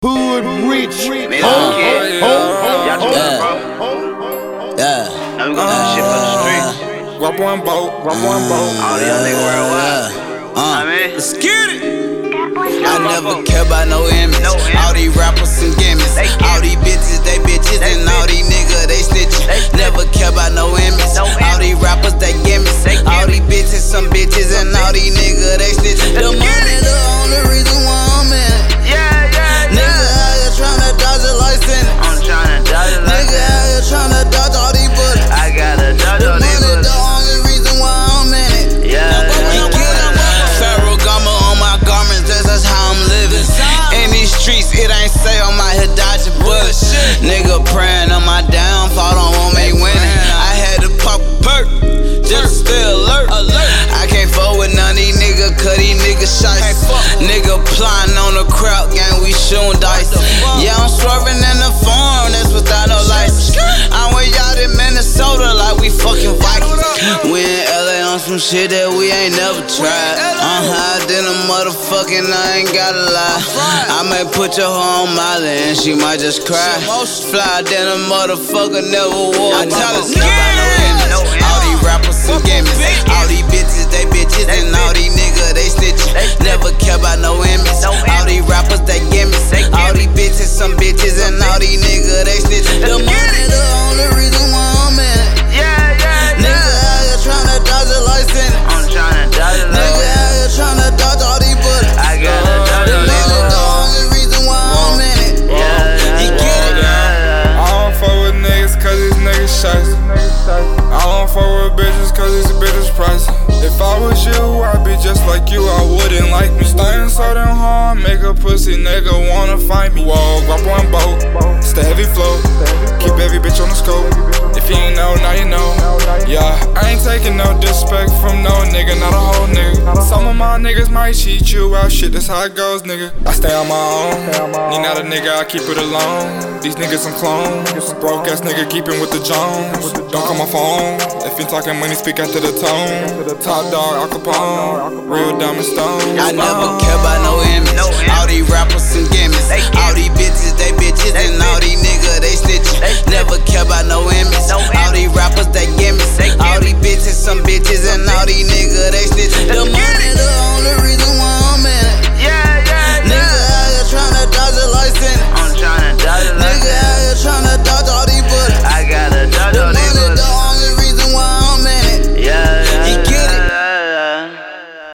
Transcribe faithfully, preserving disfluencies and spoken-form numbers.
Hood rich. Oh, oh, yeah. Yeah. Now we gon' do shit for the streets. Rub one boat, rub one boat. All the young niggas worldwide. I mean, Let's get it. I never care about no image. No image. All these rappers some gimmicks. They All these bitches, they bitches. They And all these niggas, they snitches. Never care about no image. No All these rappers, they gimmicks. They All these bitches, some bitches. And all these niggas, they snitches. The money, the only reason why I'm in it. yeah, yeah, Nigga yeah. out here tryna dodge a license. I'm tryna dodge it like Nigga that. out here tryna dodge all these bullets. I gotta dodge The all these money, the bullets. only reason why I'm in it. Yeah, You yeah. get it? Ferragamo on my garments, that's just how I'm living. In these streets, it ain't say I'm out here dodging bullets. Nigga praying on my downfall, don't want me winning. I had to pop a perk, just to stay alert. I can't fuck with none of these niggas, cause these niggas shice. Nigga plotting on the crowd gang, we shooting dice. Yeah, I'm swerving in the farm, that's without no license. I'm way out in Minnesota like we fucking Vikings. We in L A on some shit that we ain't never tried. I'm high than a motherfucking, I ain't gotta lie. I may put your hoe on Molly and she might just cry. Fly than a motherfucker, never wore. I tell her, skip by no image. All these rappers some gimmicks. All these bitches, they bitches. And all these niggas, they snitches. Never care about no image. All these rappers, they gimmicks. All these bitches, some bitches. And all these niggas, they snitches. The money, the only reason why I'm in it. Yeah, yeah, Nigga yeah. out here tryna dodge a license. I'm tryna dodge it like Nigga that. out here tryna dodge all these bullets. I gotta dodge The all these money, the bullets. only reason why I'm in it. Yeah, yeah, You get it? yeah. I don't fuck with niggas cause these niggas shiesty. I don't fuck with bitches cause these bitches pricey. If I was you, I'd be just like you, I wouldn't like me. Staying so damn hard, make a pussy nigga wanna find me. Whoa, grab one boat, it's the heavy flow. Keep every bitch on the scope. If you ain't know, now you know. Yeah, I ain't taking no disrespect from no nigga, not a whole nigga. Some of my niggas might cheat you out, shit, that's how it goes, nigga. I stay on my own, need not a nigga, I keep it alone. These niggas some clones, broke ass nigga keeping with the Jones. Don't call my phone, if you talking money, speak out to the tone. Top dog, Al Capone, real diamond stone. I never care about no image. No image. All these rappers some gimmicks. They All these bitches, they bitches. They And all these niggas, they snitches. Never care about no image. No All image. these rappers, they gimmicks. They All gimmicks. these bitches, some bitches. And all these niggas, they snitches. The money, the